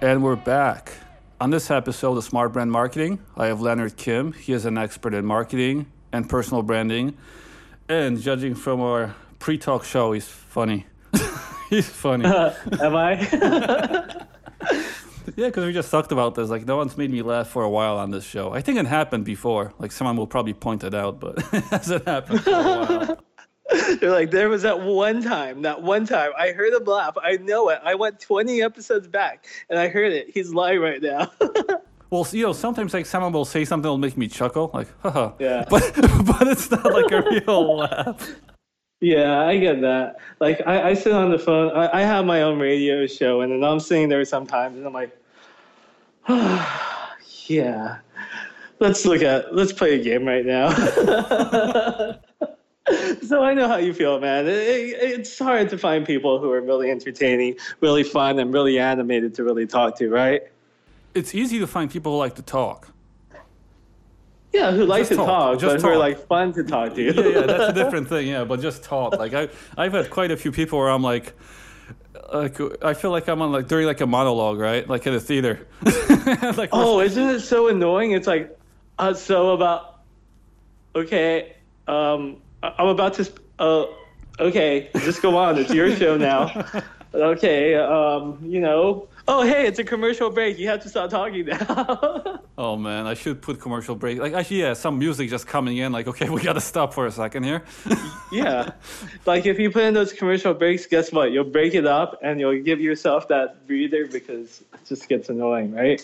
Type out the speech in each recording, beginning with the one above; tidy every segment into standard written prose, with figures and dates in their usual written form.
And we're back. On this episode of Smart Brand Marketing, I have Leonard Kim. He is an expert in marketing and personal branding. And judging from our pre-talk show, he's funny. He's funny. Am I? Yeah, because we just talked about this. Like, no one's made me laugh for a while on this show. I think it happened before. Like, someone will probably point it out, but it hasn't happened for a while. They're like, there was that one time, I heard him laugh. I know it. I went 20 episodes back, and I heard it. He's lying right now. Well, sometimes like someone will say something that'll make me chuckle, like, haha. Yeah. But it's not like a real laugh. Yeah, I get that. Like, I sit on the phone. I have my own radio show, and then I'm sitting there sometimes, and I'm like, yeah, let's play a game right now. So I know how you feel, man. It's hard to find people who are really entertaining, really fun, and really animated to really talk to, right? It's easy to find people who like to talk. Yeah, who like to talk, but who are like fun to talk to. Yeah, that's a different thing. Yeah, but just talk. Like I've had quite a few people where I'm like I feel like I'm on like during like a monologue, right? Like at a theater. Like, oh, isn't it so annoying? It's like, I'm about to. Okay, just go on. It's your show now. Okay, Oh, hey, it's a commercial break. You have to stop talking now. Oh man, I should put commercial break. Like actually, yeah, some music just coming in. Like, okay, we gotta stop for a second here. Yeah, like if you put in those commercial breaks, guess what? You'll break it up and you'll give yourself that breather because it just gets annoying, right?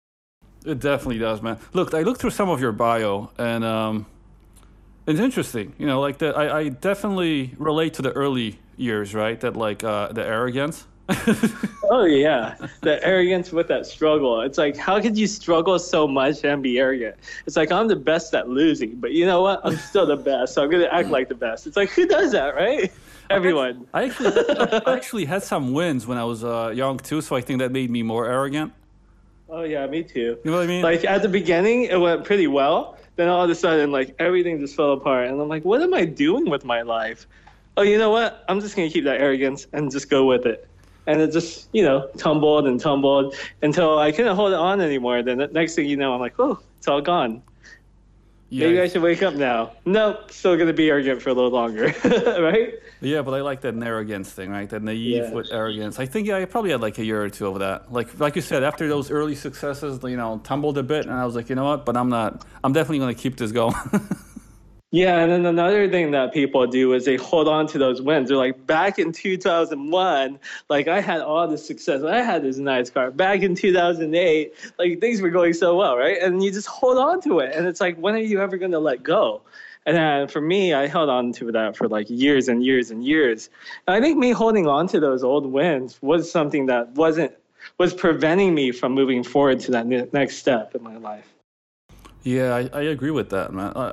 It definitely does, man. Look, I looked through some of your bio and it's interesting. You know, like that. I definitely relate to the early years, right? That like the arrogance. Oh yeah, the arrogance with that struggle. It's like, how could you struggle so much and be arrogant? It's like, I'm the best at losing, but you know what? I'm still the best, so I'm gonna act like the best. It's like, who does that, right? Everyone. I actually had some wins when I was young too, so I think that made me more arrogant. Oh yeah, me too. You know what I mean? Like at the beginning, it went pretty well. Then all of a sudden, like everything just fell apart, and I'm like, what am I doing with my life? Oh, you know what? I'm just gonna keep that arrogance and just go with it. And it just, tumbled and tumbled until I couldn't hold it on anymore. Then the next thing you know, I'm like, oh, it's all gone. Yeah. Maybe I should wake up now. Nope, still going to be arrogant for a little longer, right? Yeah, but I like that arrogance thing, right? That naive with arrogance. I think I probably had like a year or two of that. Like you said, after those early successes, tumbled a bit. And I was like, you know what? But I'm definitely going to keep this going. Yeah, and then another thing that people do is they hold on to those wins. They're like, back in 2001, like I had all this success. I had this nice car. Back in 2008, like things were going so well, right? And you just hold on to it. And it's like, when are you ever going to let go? And then for me, I held on to that for like years and years and years. And I think me holding on to those old wins was something that was preventing me from moving forward to that next step in my life. Yeah, I agree with that, man.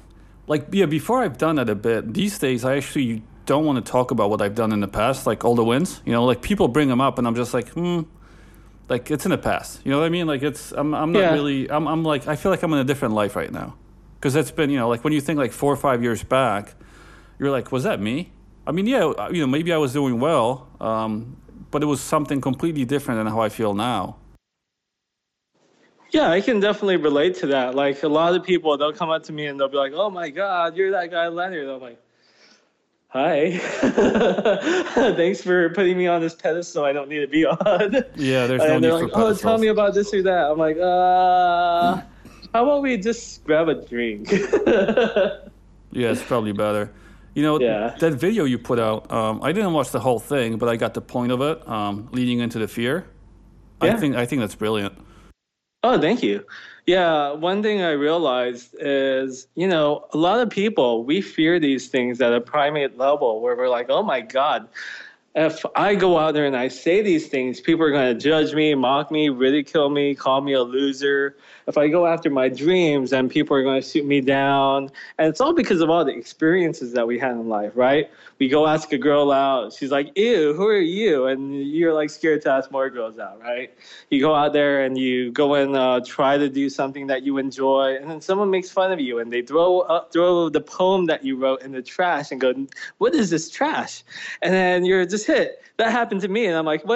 Before I've done that a bit, these days I actually don't want to talk about what I've done in the past, like all the wins. Like people bring them up and I'm just like, like it's in the past. You know what I mean? Like I'm not really, I'm like, I feel like I'm in a different life right now. Because it's been, like when you think like 4 or 5 years back, you're like, was that me? I mean, yeah, maybe I was doing well, but it was something completely different than how I feel now. Yeah, I can definitely relate to that. Like a lot of people, they'll come up to me and they'll be like, "Oh my God, you're that guy Leonard." I'm like, "Hi, thanks for putting me on this pedestal I don't need to be on." Yeah, there's no need for pedestals. And they're like, "Oh, tell me about this or that." I'm like, how about we just grab a drink? Yeah, it's probably better. That video you put out, I didn't watch the whole thing, but I got the point of it, leading into the fear. Yeah. I think that's brilliant. Oh, thank you. Yeah, one thing I realized is, a lot of people, we fear these things at a primate level where we're like, oh my God, if I go out there and I say these things, people are going to judge me, mock me, ridicule me, call me a loser. If I go after my dreams, then people are going to shoot me down. And it's all because of all the experiences that we had in life, right? We go ask a girl out. She's like, ew, who are you? And you're like scared to ask more girls out, right? You go out there and you go and try to do something that you enjoy. And then someone makes fun of you and they throw the poem that you wrote in the trash and go, what is this trash? And then you're just hit. That happened to me. And I'm like, what?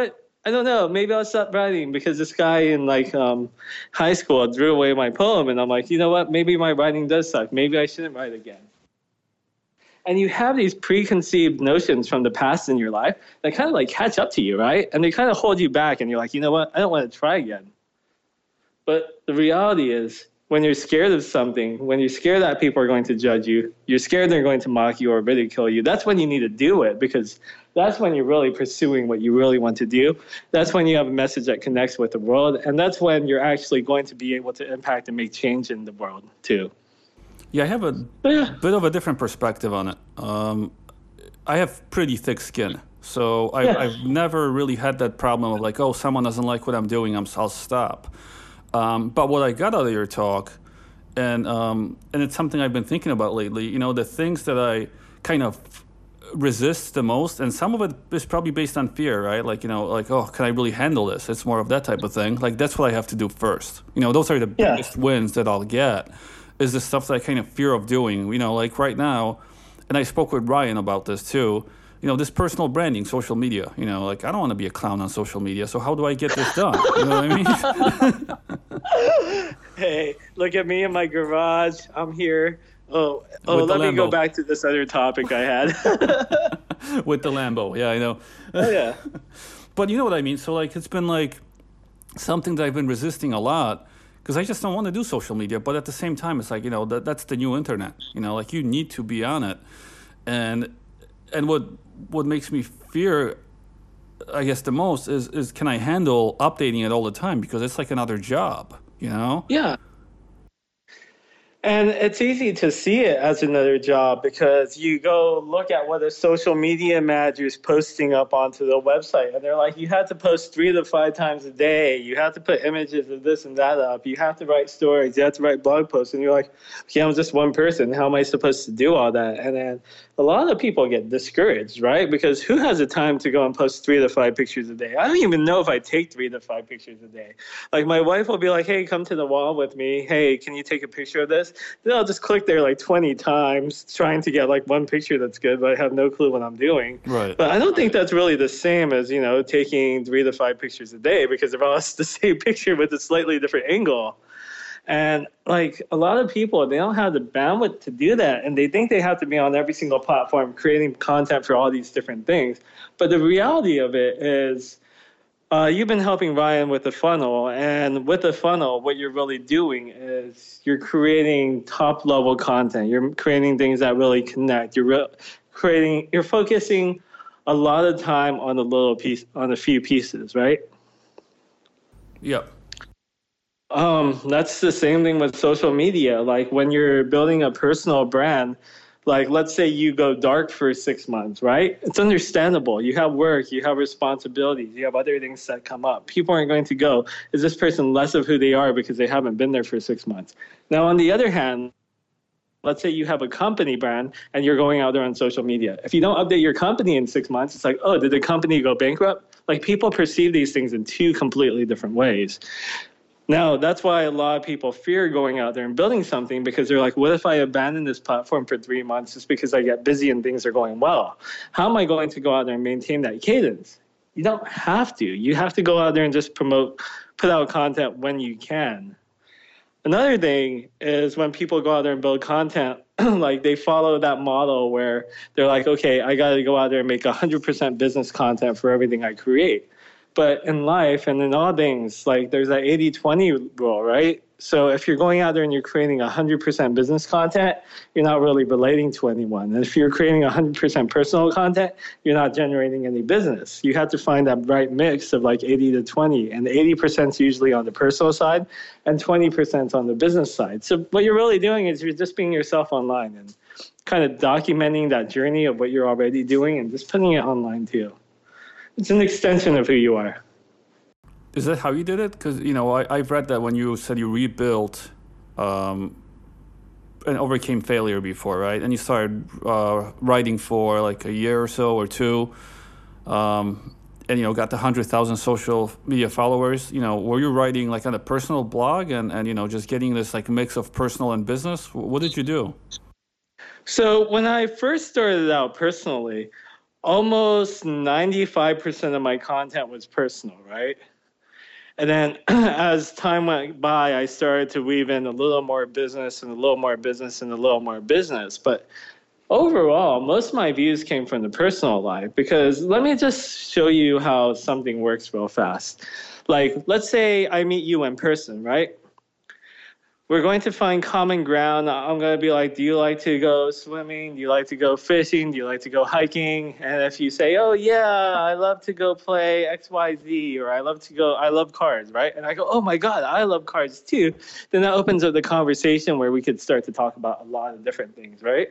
I don't know. Maybe I'll stop writing because this guy in like high school threw away my poem, and I'm like, you know what? Maybe my writing does suck. Maybe I shouldn't write again. And you have these preconceived notions from the past in your life that kind of like catch up to you, right? And they kind of hold you back, and you're like, you know what? I don't want to try again. But the reality is, when you're scared of something, when you're scared that people are going to judge you, you're scared they're going to mock you or ridicule you, that's when you need to do it, because that's when you're really pursuing what you really want to do. That's when you have a message that connects with the world. And that's when you're actually going to be able to impact and make change in the world too. Yeah, I have a bit of a different perspective on it. I have pretty thick skin. So I've never really had that problem of like, oh, someone doesn't like what I'm doing, I'll stop. But what I got out of your talk, and it's something I've been thinking about lately, you know, the things that I kind of resist the most, and some of it is probably based on fear, right? Like, you know, like, oh, can I really handle this? It's more of that type of thing. Like, that's what I have to do first. You know, those are the biggest wins that I'll get, is the stuff that I kind of fear of doing. You know, like right now, and I spoke with Ryan about this too, you know, this personal branding, social media, you know, like I don't want to be a clown on social media. So how do I get this done? You know what I mean? Hey, look at me in my garage. I'm here. Let me go back to this other topic I had. With the Lambo. Yeah, I know. Oh, yeah. But you know what I mean? So like, it's been like something that I've been resisting a lot, because I just don't want to do social media. But at the same time, it's like, you know, that's the new internet. You know, like you need to be on it. And what makes me fear, I guess, the most is can I handle updating it all the time? Because it's like another job, you know? Yeah. And it's easy to see it as another job because you go look at what a social media manager is posting up onto the website. And they're like, you have to post 3 to 5 times a day. You have to put images of this and that up. You have to write stories. You have to write blog posts. And you're like, okay, I'm just one person. How am I supposed to do all that? And then a lot of people get discouraged, right? Because who has the time to go and post 3 to 5 pictures a day? I don't even know if I take 3 to 5 pictures a day. Like my wife will be like, hey, come to the wall with me. Hey, can you take a picture of this? Then I'll just click there like 20 times trying to get like one picture that's good, but I have no clue what I'm doing. Right. But I don't think that's really the same as, you know, taking 3 to 5 pictures a day, because they're all the same picture with a slightly different angle. And like a lot of people, they don't have the bandwidth to do that. And they think they have to be on every single platform creating content for all these different things. But the reality of it is, you've been helping Ryan with the funnel, and with the funnel, what you're really doing is you're creating top-level content. You're creating things that really connect. You're focusing a lot of time on a few pieces, right? Yep. That's the same thing with social media. Like when you're building a personal brand, like let's say you go dark for 6 months, right? It's understandable. You have work, you have responsibilities, you have other things that come up. People aren't going to go, is this person less of who they are because they haven't been there for 6 months? Now, on the other hand, let's say you have a company brand and you're going out there on social media. If you don't update your company in 6 months, it's like, oh, did the company go bankrupt? Like people perceive these things in 2 completely different ways. Now, that's why a lot of people fear going out there and building something, because they're like, what if I abandon this platform for 3 months just because I get busy and things are going well? How am I going to go out there and maintain that cadence? You don't have to. You have to go out there and just put out content when you can. Another thing is when people go out there and build content, like they follow that model where they're like, okay, I got to go out there and make 100% business content for everything I create. But in life and in all things, like there's that 80-20 rule, right? So if you're going out there and you're creating 100% business content, you're not really relating to anyone. And if you're creating 100% personal content, you're not generating any business. You have to find that right mix of like 80 to 20. And 80% is usually on the personal side and 20% on the business side. So what you're really doing is you're just being yourself online and kind of documenting that journey of what you're already doing and just putting it online too. It's an extension of who you are. Is that how you did it? Because, you know, I've read that when you said you rebuilt and overcame failure before, right? And you started writing for like a year or so or 2, and, you know, got the 100,000 social media followers. You know, were you writing like on a personal blog and, you know, just getting this like mix of personal and business? What did you do? So when I first started out personally, almost 95% of my content was personal, right? And then as time went by, I started to weave in a little more business and a little more business and a little more business. But overall, most of my views came from the personal life, because let me just show you how something works real fast. Like, let's say I meet you in person, right? We're going to find common ground. I'm going to be like, do you like to go swimming? Do you like to go fishing? Do you like to go hiking? And if you say, oh, yeah, I love to go play XYZ, or I love cars, right? And I go, oh, my God, I love cars too. Then that opens up the conversation where we could start to talk about a lot of different things, right?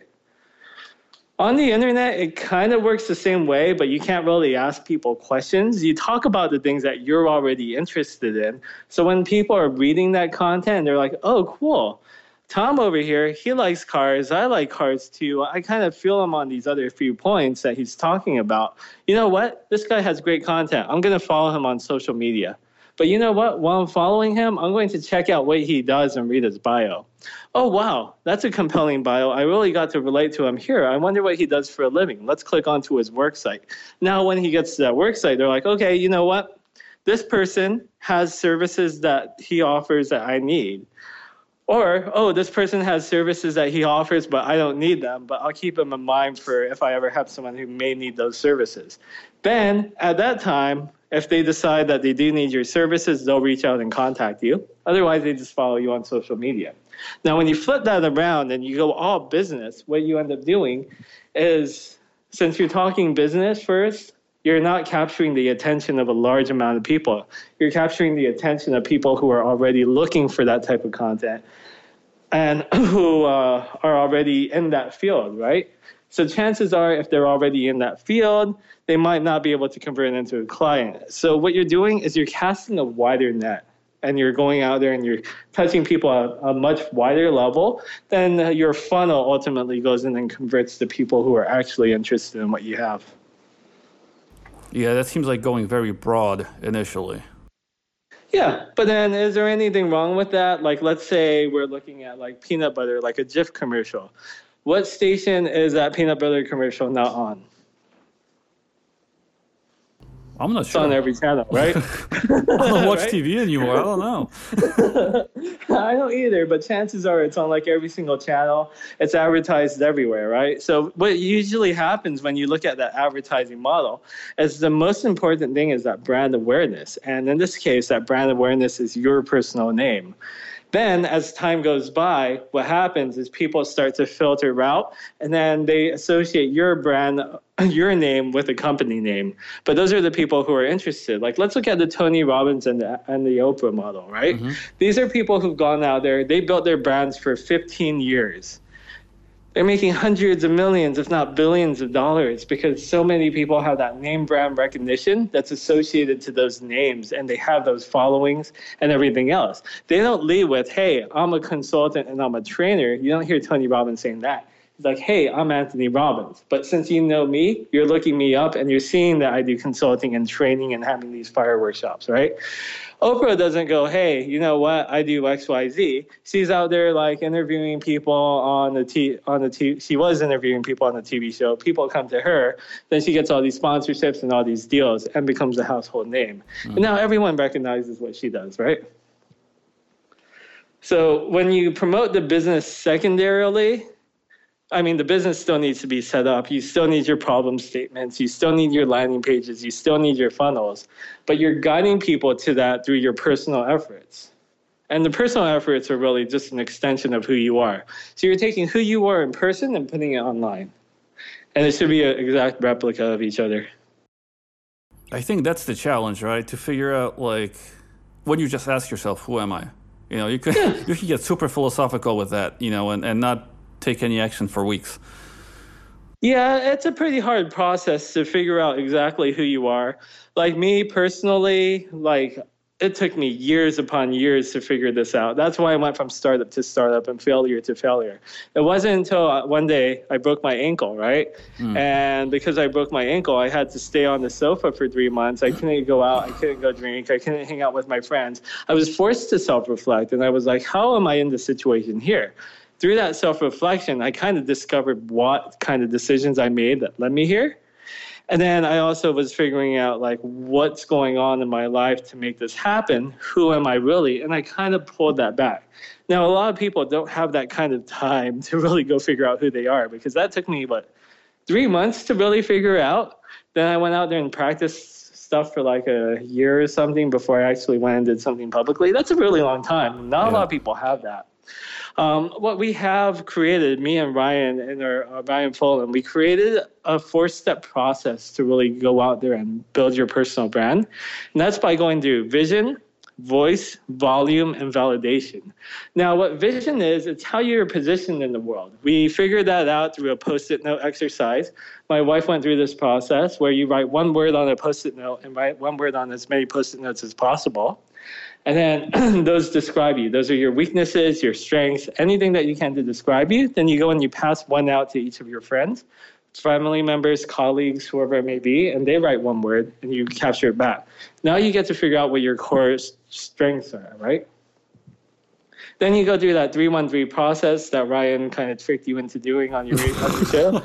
On the internet, it kind of works the same way, but you can't really ask people questions. You talk about the things that you're already interested in. So when people are reading that content, they're like, oh, cool. Tom over here, he likes cars. I like cars too. I kind of feel him on these other few points that he's talking about. You know what? This guy has great content. I'm going to follow him on social media. But you know what? While I'm following him, I'm going to check out what he does and read his bio. Oh, wow, that's a compelling bio. I really got to relate to him here. I wonder what he does for a living. Let's click onto his work site. Now, when he gets to that work site, they're like, okay, you know what? This person has services that he offers that I need. Or, oh, this person has services that he offers, but I don't need them, but I'll keep them in mind for if I ever have someone who may need those services. Then, at that time, if they decide that they do need your services, they'll reach out and contact you. Otherwise, they just follow you on social media. Now, when you flip that around and you go all business, what you end up doing is, since you're talking business first, you're not capturing the attention of a large amount of people. You're capturing the attention of people who are already looking for that type of content and who are already in that field, right? So chances are, if they're already in that field, they might not be able to convert into a client. So what you're doing is you're casting a wider net, and you're going out there and you're touching people at a much wider level. Then your funnel ultimately goes in and converts to people who are actually interested in what you have. Yeah, that seems like going very broad initially. Yeah, but then is there anything wrong with that? Like, let's say we're looking at like peanut butter, like a Jif commercial. What station is that peanut butter commercial not on? I'm not sure. It's on every channel, right? I don't watch Right? TV anymore. I don't know. I don't either, but chances are it's on like every single channel. It's advertised everywhere, right? So what usually happens when you look at that advertising model is the most important thing is that brand awareness. And in this case, that brand awareness is your personal name. Then as time goes by, what happens is people start to filter out, and then they associate your brand, your name with a company name. But those are the people who are interested. Like, let's look at the Tony Robbins and the Oprah model, right? Mm-hmm. These are people who've gone out there. They built their brands for 15 years. They're making hundreds of millions, if not billions of dollars, because so many people have that name brand recognition that's associated to those names, and they have those followings and everything else. They don't lead with, hey, I'm a consultant and I'm a trainer. You don't hear Tony Robbins saying that. He's like, hey, I'm Anthony Robbins. But since you know me, you're looking me up and you're seeing that I do consulting and training and having these fire workshops, right? Oprah doesn't go, hey, you know what? I do XYZ. She's out there like interviewing people on the TV. She was interviewing people on the TV show. People come to her. Then she gets all these sponsorships and all these deals and becomes a household name. And now everyone recognizes what she does, right? So when you promote the business secondarily, I mean, the business still needs to be set up. You still need your problem statements. You still need your landing pages. You still need your funnels. But you're guiding people to that through your personal efforts. And the personal efforts are really just an extension of who you are. So you're taking who you are in person and putting it online. And it should be an exact replica of each other. I think that's the challenge, right? To figure out, like, when you just ask yourself, who am I? You know, you could get super philosophical with that, you know, and not take any action for weeks. Yeah, it's a pretty hard process to figure out exactly who you are. Like me personally, like it took me years upon years to figure this out. That's why I went from startup to startup and failure to failure. It wasn't until one day I broke my ankle, right? And because I broke my ankle, I had to stay on the sofa for 3 months. I couldn't go out. I couldn't go drink. I couldn't hang out with my friends. I was forced to self-reflect. And I was like, how am I in this situation here? Through that self-reflection, I kind of discovered what kind of decisions I made that led me here. And then I also was figuring out like what's going on in my life to make this happen. Who am I really? And I kind of pulled that back. Now, a lot of people don't have that kind of time to really go figure out who they are, because that took me, 3 months to really figure out. Then I went out there and practiced stuff for like a year or something before I actually went and did something publicly. That's a really long time. Not a lot of people have that. What we have created, me and Ryan and our Ryan Fulham, we created a 4-step process to really go out there and build your personal brand. And that's by going through vision, voice, volume, and validation. Now, what vision is, it's how you're positioned in the world. We figured that out through a Post-it note exercise. My wife went through this process where you write one word on a Post-it note and write one word on as many Post-it notes as possible. And then those describe you. Those are your weaknesses, your strengths, anything that you can to describe you. Then you go and you pass one out to each of your friends, family members, colleagues, whoever it may be, and they write one word and you capture it back. Now you get to figure out what your core strengths are, right? Then you go through that 3-1-3 process that Ryan kind of tricked you into doing on your show.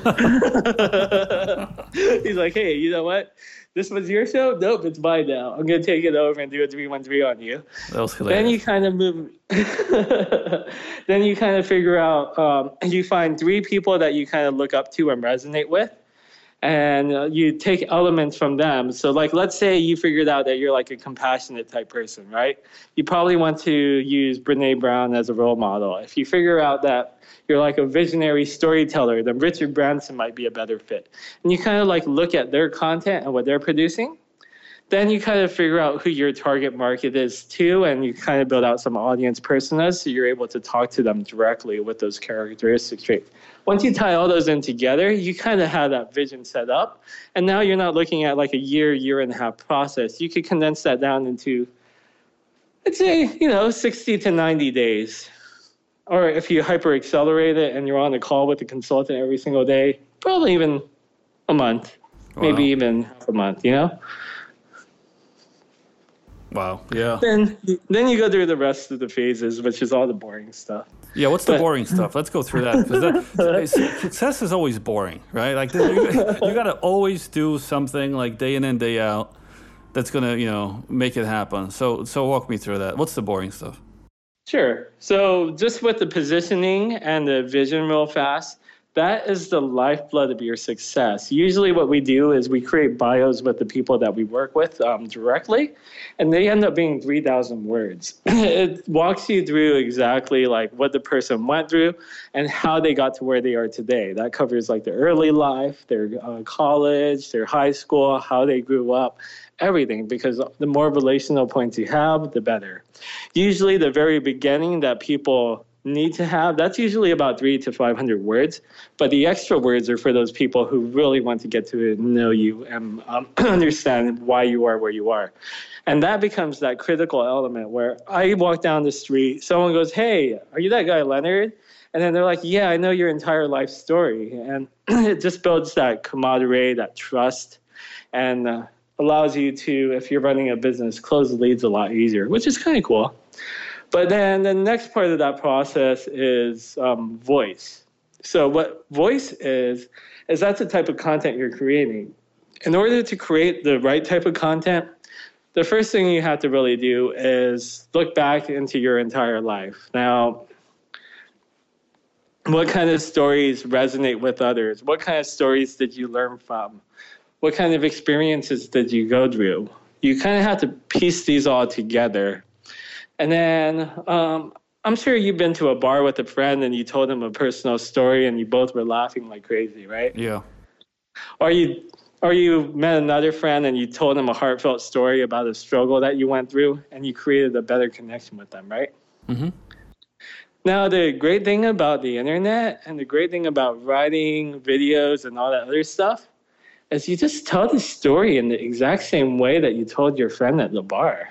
He's like, hey, you know what? This was your show? Nope, it's mine now. I'm going to take it over and do a 3-1-3 on you. That was hilarious. Then you kind of move. Then you kind of figure out, you find 3 people that you kind of look up to and resonate with. And you take elements from them. So like, let's say you figured out that you're like a compassionate type person, right? You probably want to use Brene Brown as a role model. If you figure out that you're like a visionary storyteller, then Richard Branson might be a better fit. And you kind of like look at their content and what they're producing. Then you kind of figure out who your target market is too, and you kind of build out some audience personas so you're able to talk to them directly with those characteristic traits. Once you tie all those in together, you kind of have that vision set up, and now you're not looking at like a year and a half process. You could condense that down into, I'd say, 60 to 90 days. Or if you hyper accelerate it and you're on a call with a consultant every single day, probably even a month, maybe even half a month, Wow. Yeah. Then you go through the rest of the phases, which is all the boring stuff. Yeah. What's the boring stuff? Let's go through that, because success is always boring, right? Like you got to always do something like day in and day out that's gonna make it happen. So walk me through that. What's the boring stuff? Sure. So just with the positioning and the vision real fast, that is the lifeblood of your success. Usually what we do is we create bios with the people that we work with directly, and they end up being 3,000 words. It walks you through exactly like what the person went through and how they got to where they are today. That covers like their early life, their college, their high school, how they grew up, everything, because the more relational points you have, the better. Usually the very beginning that people need to have, that's usually about 300 to 500 words, but the extra words are for those people who really want to get to know you and understand why you are where you are. And that becomes that critical element where I walk down the street, someone goes, hey, are you that guy Leonard? And then they're like, yeah, I know your entire life story. And it just builds that camaraderie, that trust, and allows you to, if you're running a business, close leads a lot easier, which is kind of cool. But then the next part of that process is voice. So what voice is that's the type of content you're creating. In order to create the right type of content, the first thing you have to really do is look back into your entire life. Now, what kind of stories resonate with others? What kind of stories did you learn from? What kind of experiences did you go through? You kind of have to piece these all together. And then I'm sure you've been to a bar with a friend and you told them a personal story and you both were laughing like crazy, right? Yeah. Or you met another friend and you told them a heartfelt story about a struggle that you went through and you created a better connection with them, right? Mm-hmm. Now, the great thing about the internet and the great thing about writing videos and all that other stuff is you just tell the story in the exact same way that you told your friend at the bar.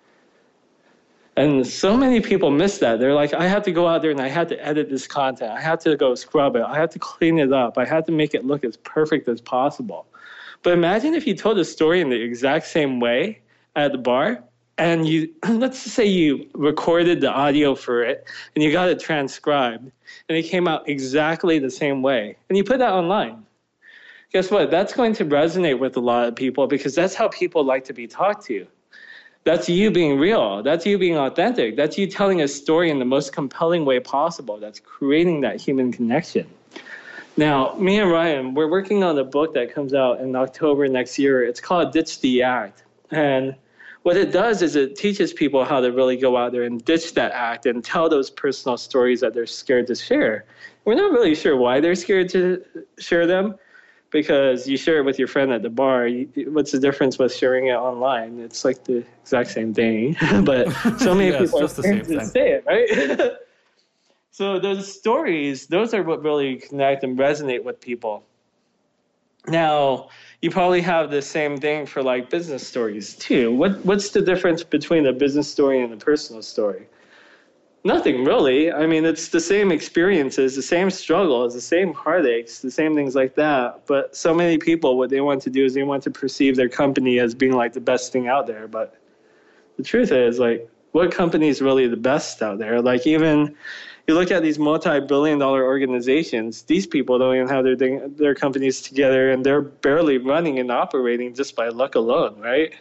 And so many people miss that. They're like, I have to go out there and I have to edit this content. I have to go scrub it. I have to clean it up. I have to make it look as perfect as possible. But imagine if you told a story in the exact same way at the bar, and you, let's say you recorded the audio for it and you got it transcribed and it came out exactly the same way and you put that online. guess what? That's going to resonate with a lot of people because that's how people like to be talked to. That's you being real. That's you being authentic. That's you telling a story in the most compelling way possible. That's creating that human connection. Now, me and Ryan, we're working on a book that comes out in October next year. It's called Ditch the Act. And what it does is it teaches people how to really go out there and ditch that act and tell those personal stories that they're scared to share. We're not really sure why they're scared to share them, because you share it with your friend at the bar. What's the difference with sharing it online? It's like the exact same thing, but so many people are scared to say it, right? So those stories, those are what really connect and resonate with people. Now, you probably have the same thing for like business stories too. What's the difference between a business story and a personal story? Nothing really. I mean, it's the same experiences, the same struggles, the same heartaches, the same things like that. But so many people, what they want to do is they want to perceive their company as being like the best thing out there. But the truth is, like, what company is really the best out there? Like, even you look at these multi-billion-dollar organizations, these people don't even have their companies together, and they're barely running and operating just by luck alone, right?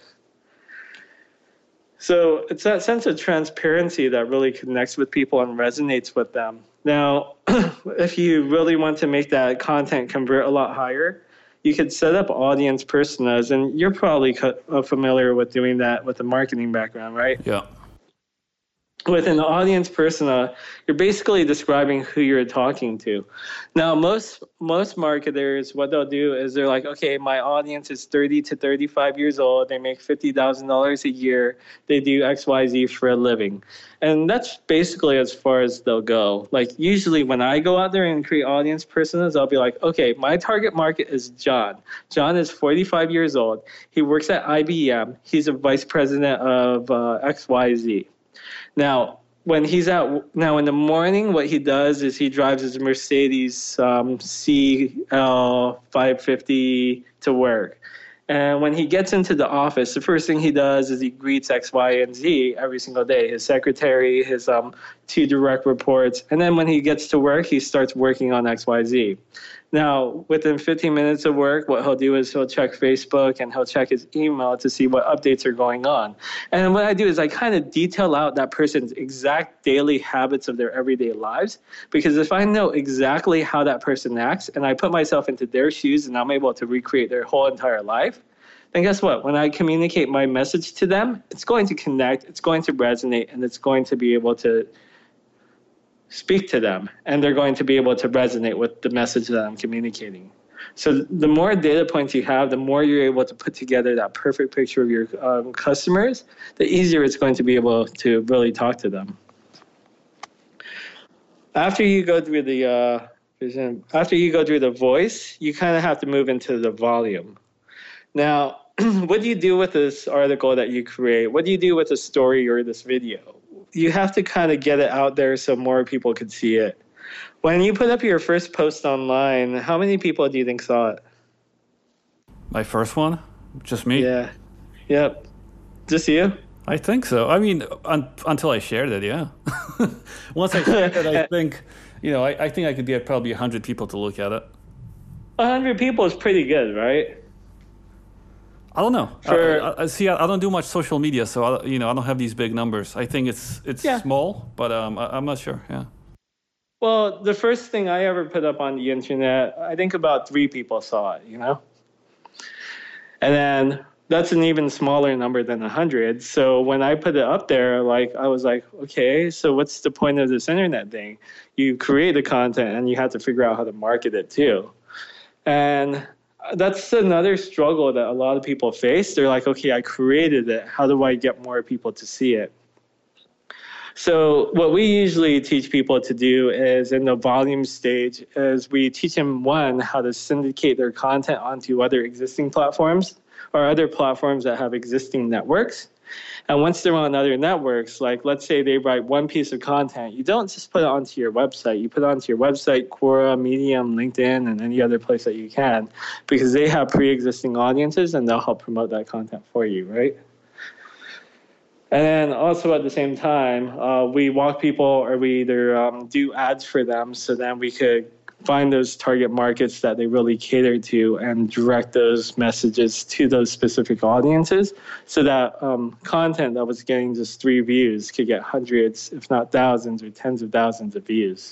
So it's that sense of transparency that really connects with people and resonates with them. Now, if you really want to make that content convert a lot higher, you could set up audience personas, and you're probably familiar with doing that with a marketing background, right? Yeah. With an audience persona, you're basically describing who you're talking to. Now, most marketers, what they'll do is they're like, okay, my audience is 30 to 35 years old. They make $50,000 a year. They do XYZ for a living. And that's basically as far as they'll go. Like, usually when I go out there and create audience personas, I'll be like, okay, my target market is John. John is 45 years old. He works at IBM. He's a vice president of XYZ. Now, when he's now in the morning, what he does is he drives his Mercedes CL 550 to work. And when he gets into the office, the first thing he does is he greets X, Y, and Z every single day. His secretary, his 2 direct reports. And then when he gets to work, he starts working on X, Y, Z. Now, within 15 minutes of work, what he'll do is he'll check Facebook and he'll check his email to see what updates are going on. And what I do is I kind of detail out that person's exact daily habits of their everyday lives. Because if I know exactly how that person acts and I put myself into their shoes and I'm able to recreate their whole entire life, then guess what? When I communicate my message to them, it's going to connect, it's going to resonate, and it's going to be able to speak to them, and they're going to be able to resonate with the message that I'm communicating. So the more data points you have, the more you're able to put together that perfect picture of your customers, the easier it's going to be able to really talk to them. After you go through the voice, you kind of have to move into the volume. Now, what do you do with this article that you create? What do you do with a story or this video? You have to kind of get it out there so more people could see it. When you put up your first post online, how many people do you think saw it? My first one? Just me? Yeah. Yep. Just you? I think so. I mean, until I shared it, yeah. Once I shared it, I think, I think I could get probably 100 people to look at it. 100 people is pretty good, right? I don't know. I don't do much social media, so I don't have these big numbers. I think it's small, but I'm not sure. Yeah. Well, the first thing I ever put up on the internet, I think about 3 people saw it. And then that's an even smaller number than 100. So when I put it up there, I was like, okay, so what's the point of this internet thing? You create the content and you have to figure out how to market it too. And that's another struggle that a lot of people face. They're like, okay, I created it. How do I get more people to see it? So what we usually teach people to do is in the volume stage is we teach them, one, how to syndicate their content onto other existing platforms or other platforms that have existing networks. And once they're on other networks, like let's say they write one piece of content, you don't just put it onto your website. You put it onto your website, Quora, Medium, LinkedIn, and any other place that you can, because they have pre-existing audiences and they'll help promote that content for you, right? And then also at the same time, we walk people or we either do ads for them so then we could find those target markets that they really cater to and direct those messages to those specific audiences so that content that was getting just 3 views could get hundreds, if not thousands or tens of thousands of views.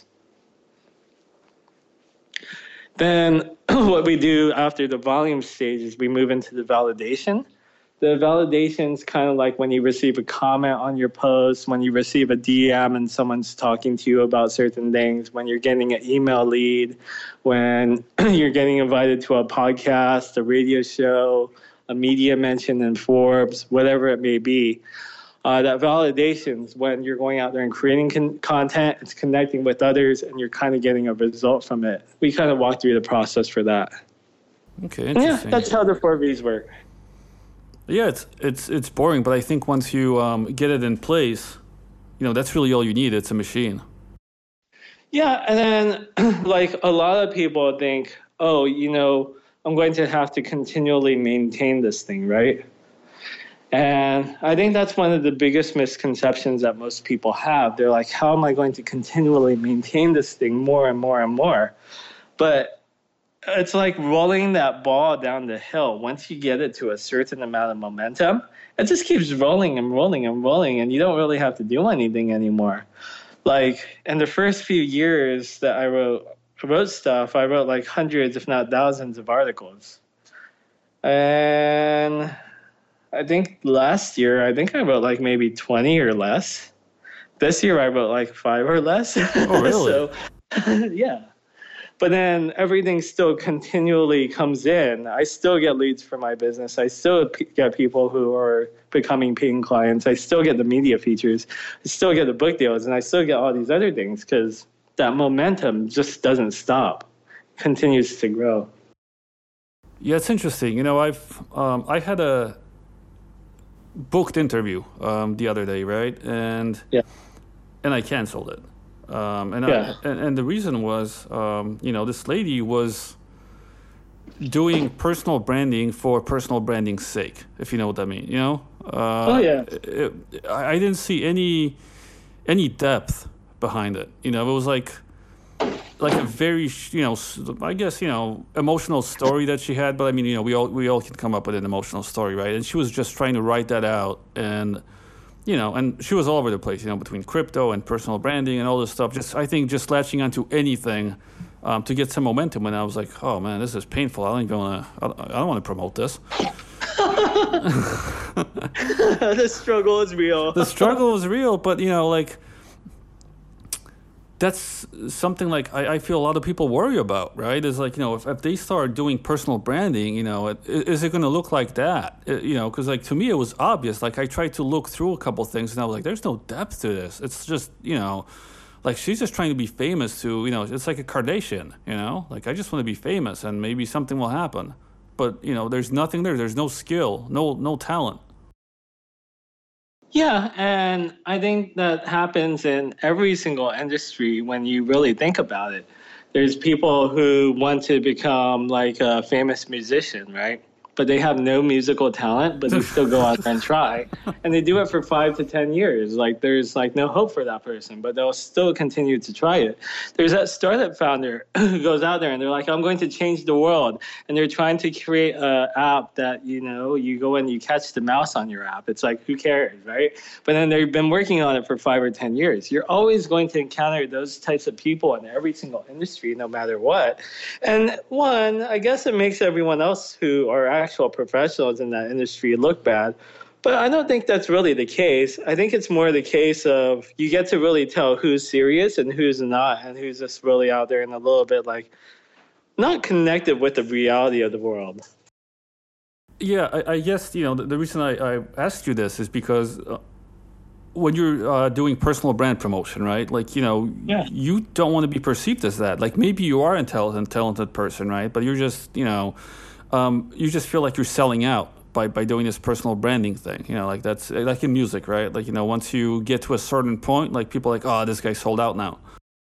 Then what we do after the volume stage is we move into the validation. The validation is kind of like when you receive a comment on your post, when you receive a DM and someone's talking to you about certain things, when you're getting an email lead, when you're getting invited to a podcast, a radio show, a media mention in Forbes, whatever it may be. That validation is when you're going out there and creating content, it's connecting with others, and you're kind of getting a result from it. We kind of walk through the process for that. Okay, interesting. Yeah, that's how the 4 V's work. Yeah, it's boring, but I think once you get it in place, that's really all you need. It's a machine. Yeah, and then like a lot of people think, oh, I'm going to have to continually maintain this thing, right? And I think that's one of the biggest misconceptions that most people have. They're like, how am I going to continually maintain this thing more and more and more? But it's like rolling that ball down the hill. Once you get it to a certain amount of momentum, it just keeps rolling and rolling and rolling, and you don't really have to do anything anymore. Like in the first few years that I wrote stuff, I wrote like hundreds, if not thousands of articles. And I think last year, I wrote like maybe 20 or less. This year I wrote like 5 or less. Oh, really? So, yeah. But then everything still continually comes in. I still get leads for my business. I still get people who are becoming paying clients. I still get the media features. I still get the book deals. And I still get all these other things because that momentum just doesn't stop. It continues to grow. Yeah, it's interesting. I had a booked interview the other day, right? And I canceled it. And the reason was, this lady was doing personal branding for personal branding's sake, if you know what I mean. I didn't see any depth behind it. It was like a very, I guess, emotional story that she had. But I mean, we all can come up with an emotional story, right? And she was just trying to write that out and. And she was all over the place, between crypto and personal branding and all this stuff. I think latching onto anything to get some momentum. And I was like, oh man, this is painful. I don't want to promote this. The struggle is real. The struggle is real, but that's something like I feel a lot of people worry about, right? Is like, if they start doing personal branding, is it going to look like that? Because like to me, it was obvious. Like I tried to look through a couple things and I was like, there's no depth to this. It's just, like she's just trying to be famous to, it's like a Kardashian, like I just want to be famous and maybe something will happen. But, there's nothing there. There's no skill, no talent. Yeah, and I think that happens in every single industry when you really think about it. There's people who want to become like a famous musician, right? But they have no musical talent, but they still go out there and try. And they do it for 5 to 10 years. Like there's like no hope for that person, but they'll still continue to try it. There's that startup founder who goes out there and they're like, I'm going to change the world. And they're trying to create an app that, you go and you catch the mouse on your app. It's like, who cares, right? But then they've been working on it for 5 or 10 years. You're always going to encounter those types of people in every single industry, no matter what. And one, I guess it makes everyone else who are actual professionals in that industry look bad. But I don't think that's really the case. I think it's more the case of you get to really tell who's serious and who's not, and who's just really out there and a little bit like not connected with the reality of the world. Yeah, I guess, the reason I asked you this is because when you're doing personal brand promotion, right? Like, you don't want to be perceived as that. Like maybe you are a talented person, right? But you're just, you just feel like you're selling out by doing this personal branding thing. Like that's like in music, right? Like, once you get to a certain point, like people are like, oh, this guy sold out now.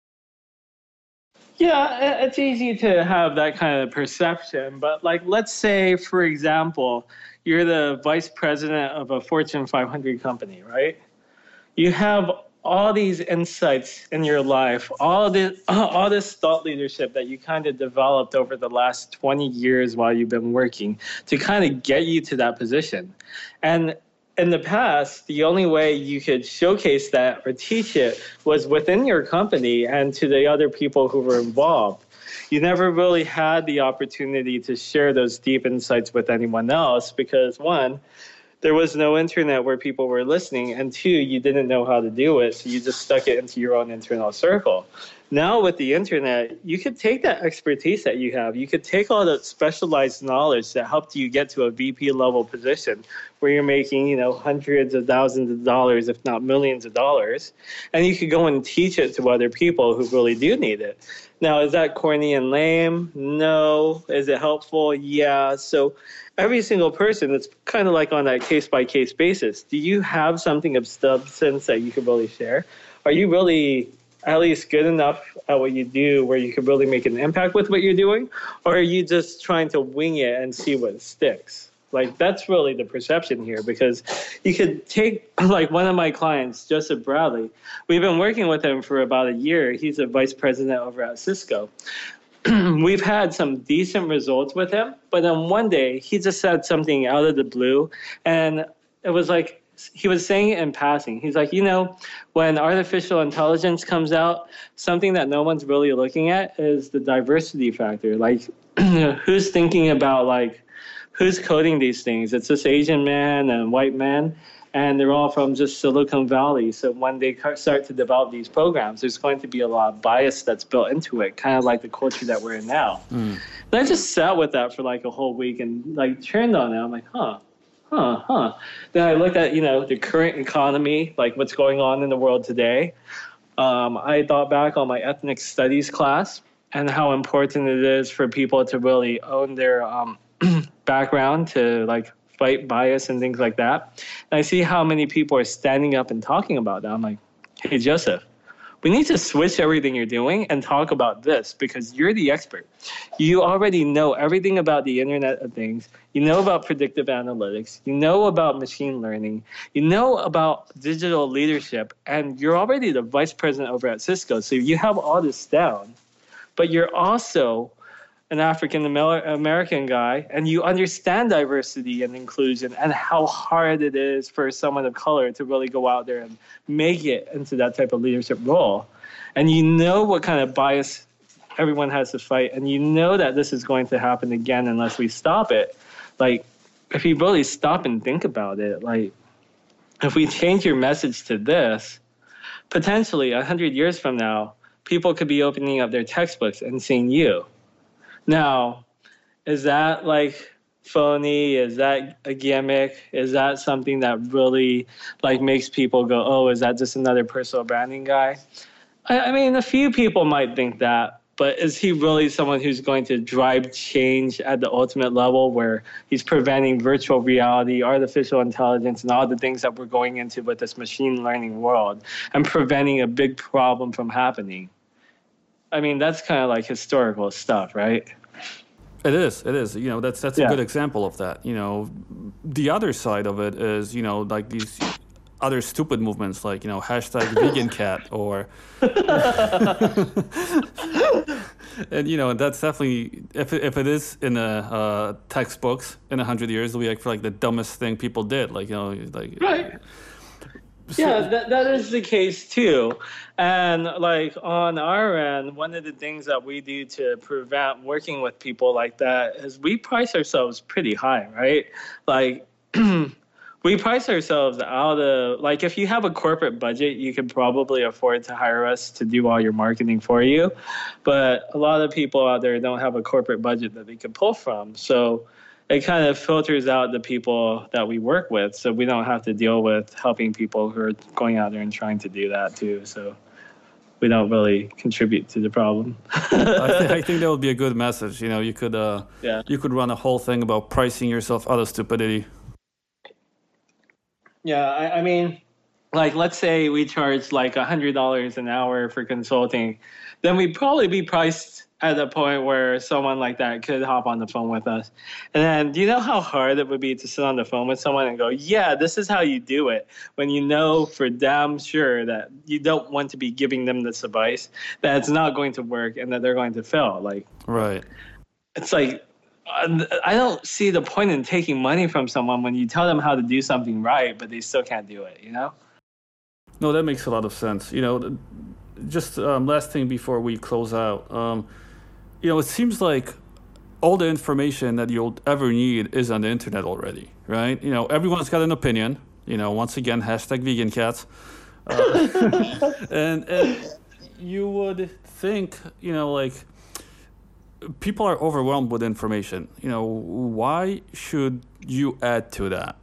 Yeah, it's easy to have that kind of perception. But like, let's say, for example, you're the vice president of a Fortune 500 company, right? You have all these insights in your life, all this thought leadership that you kind of developed over the last 20 years while you've been working to kind of get you to that position. And in the past, the only way you could showcase that or teach it was within your company and to the other people who were involved. You never really had the opportunity to share those deep insights with anyone else because, one, there was no internet where people were listening, and two, you didn't know how to do it, so you just stuck it into your own internal circle. Now with the internet, you could take that expertise that you have, you could take all the specialized knowledge that helped you get to a VP level position where you're making, hundreds of thousands of dollars, if not millions of dollars, and you could go and teach it to other people who really do need it. Now, is that corny and lame? No. Is it helpful? Yeah. So every single person, it's kind of like on that case-by-case basis. Do you have something of substance that you could really share? Are you really at least good enough at what you do where you could really make an impact with what you're doing? Or are you just trying to wing it and see what sticks? Like, that's really the perception here, because you could take, like, one of my clients, Joseph Bradley. We've been working with him for about a year. He's a vice president over at Cisco. We've had some decent results with him, but then one day he just said something out of the blue, and it was like he was saying it in passing. He's like, when artificial intelligence comes out, something that no one's really looking at is the diversity factor. Like, who's thinking about, like, who's coding these things? It's this Asian man and white man, and they're all from just Silicon Valley. So when they start to develop these programs, there's going to be a lot of bias that's built into it, kind of like the culture that we're in now. And I just sat with that for like a whole week and like turned on it. I'm like, huh. Then I looked at, the current economy, like what's going on in the world today. I thought back on my ethnic studies class and how important it is for people to really own their background, to like fight bias and things like that. And I see how many people are standing up and talking about that. I'm like, hey, Joseph, we need to switch everything you're doing and talk about this because you're the expert. You already know everything about the Internet of Things. You know about predictive analytics. You know about machine learning. You know about digital leadership. And you're already the vice president over at Cisco. So you have all this down. But you're also an African American guy, and you understand diversity and inclusion and how hard it is for someone of color to really go out there and make it into that type of leadership role. And you know what kind of bias everyone has to fight, and you know that this is going to happen again unless we stop it. Like, if you really stop and think about it, like, if we change your message to this, potentially 100 years from now, people could be opening up their textbooks and seeing you. Now, is that like phony? Is that a gimmick? Is that something that really like makes people go, oh, is that just another personal branding guy? I mean, a few people might think that, but is he really someone who's going to drive change at the ultimate level where he's preventing virtual reality, artificial intelligence, and all the things that we're going into with this machine learning world and preventing a big problem from happening? I mean, that's kind of like historical stuff, right? It is. That's a good example of that. The other side of it is, like these other stupid movements like, hashtag vegan cat or, and, that's definitely, if it is in the textbooks in 100 years, it'll be like for like the dumbest thing people did. Like, Right. Yeah, that is the case too. And like on our end, one of the things that we do to prevent working with people like that is we price ourselves pretty high, right? Like we price ourselves out of, like, if you have a corporate budget, you could probably afford to hire us to do all your marketing for you. But a lot of people out there don't have a corporate budget that they can pull from. So it kind of filters out the people that we work with, so we don't have to deal with helping people who are going out there and trying to do that too. So we don't really contribute to the problem. I think that would be a good message. You could run a whole thing about pricing yourself out of stupidity. Yeah, I mean, like, let's say we charge like $100 an hour for consulting, then we'd probably be priced at the point where someone like that could hop on the phone with us. And then, do you know how hard it would be to sit on the phone with someone and go, yeah, this is how you do it, when you know for damn sure that you don't want to be giving them this advice, that it's not going to work and that they're going to fail. Like, Right. it's like, I don't see the point in taking money from someone when you tell them how to do something right, but they still can't do it, you know? No, that makes a lot of sense. Just last thing before we close out. It seems like all the information that you'll ever need is on the internet already, right? Everyone's got an opinion. Once again, #VeganCats. And you would think, like, people are overwhelmed with information. Why should you add to that?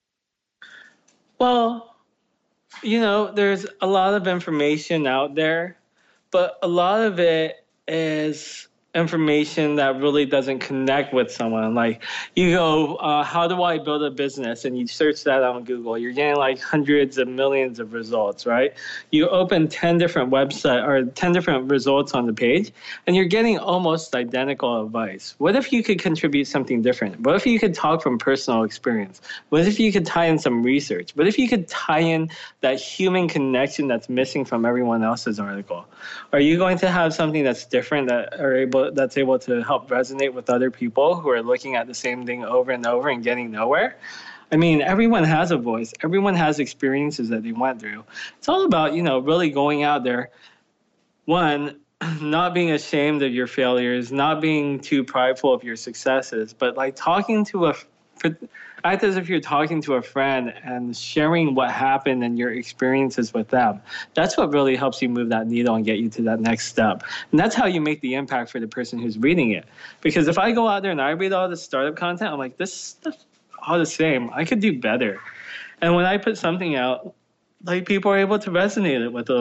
Well, there's a lot of information out there, but a lot of it is information that really doesn't connect with someone. Like, you go, how do I build a business? And you search that on Google. You're getting like hundreds of millions of results, right? You open 10 different websites or 10 different results on the page, and you're getting almost identical advice. What if you could contribute something different? What if you could talk from personal experience? What if you could tie in some research? What if you could tie in that human connection that's missing from everyone else's article? Are you going to have something that's different that's able to help resonate with other people who are looking at the same thing over and over and getting nowhere? I mean, everyone has a voice. Everyone has experiences that they went through. It's all about, really going out there. One, not being ashamed of your failures, not being too prideful of your successes, but like act as if you're talking to a friend and sharing what happened and your experiences with them. That's what really helps you move that needle and get you to that next step. And that's how you make the impact for the person who's reading it. Because if I go out there and I read all this startup content, I'm like, this stuff's all the same. I could do better. And when I put something out, like, people are able to resonate with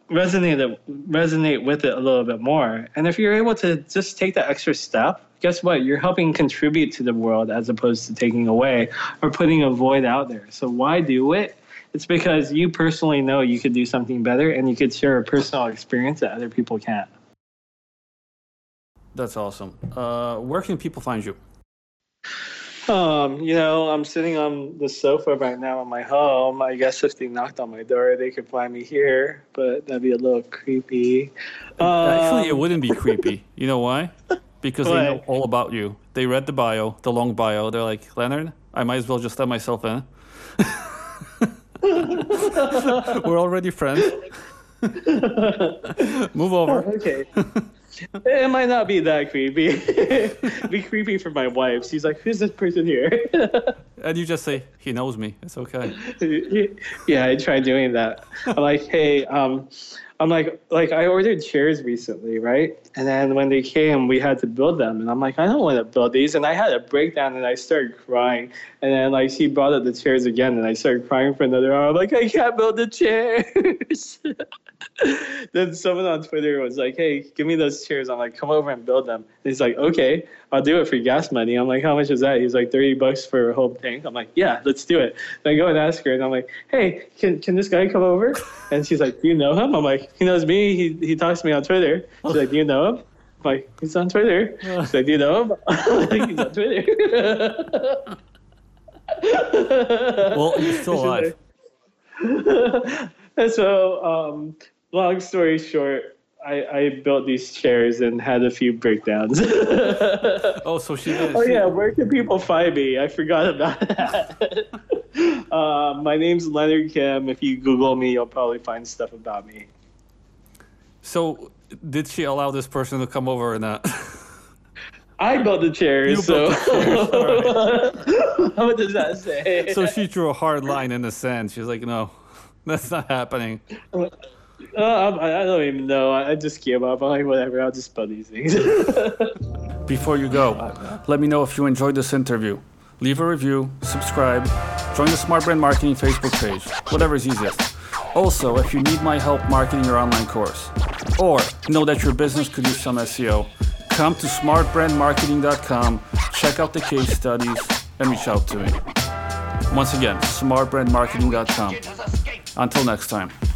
it a little bit more. And if you're able to just take that extra step, guess what? You're helping contribute to the world as opposed to taking away or putting a void out there. So why do it? It's because you personally know you could do something better and you could share a personal experience that other people can't. That's awesome. Where can people find you? I'm sitting on the sofa right now in my home. I guess if they knocked on my door, they could find me here, but that'd be a little creepy. Actually, it wouldn't be creepy. You know why? Because they know all about you. They read the bio, the long bio. They're like, Leonard, I might as well just let myself in. We're already friends. Move over. Okay. It might not be that creepy. It'd be creepy for my wife. She's like, who's this person here? And you just say, he knows me. It's okay. Yeah, I tried doing that. I'm like, hey, I'm like I ordered chairs recently, right? And then when they came, we had to build them. And I'm like, I don't want to build these. And I had a breakdown and I started crying. And then like she brought up the chairs again and I started crying for another hour. I'm like, I can't build the chairs. Then someone on Twitter was like, hey, give me those chairs. I'm like, come over and build them. And he's like, okay, I'll do it for gas money. I'm like, how much is that? He's like, $30 for a whole tank. I'm like, yeah, let's do it. Then I go and ask her and I'm like, hey, can this guy come over? And she's like, do you know him? I'm like, he knows me. He talks to me on Twitter. She's like, do you know him? I'm like, he's on Twitter. She's like, do you know him? I'm like, he's on Twitter. Well, you're still alive. And so, long story short, I built these chairs and had a few breakdowns. Oh, so she did. Oh, yeah. Where can people find me? I forgot about that. My name's Leonard Kim. If you Google me, you'll probably find stuff about me. So, did she allow this person to come over or not? I built the chairs. You built the chairs. Right. What does that say? So she drew a hard line in the sand. She's like, no, that's not happening. I don't even know. I just gave up. I'm like, whatever. I'll just build these things. Before you go, let me know if you enjoyed this interview. Leave a review, subscribe, join the Smart Brand Marketing Facebook page, whatever is easiest. Also, if you need my help marketing your online course, or know that your business could use some SEO, come to smartbrandmarketing.com, check out the case studies, and reach out to me. Once again, smartbrandmarketing.com. Until next time.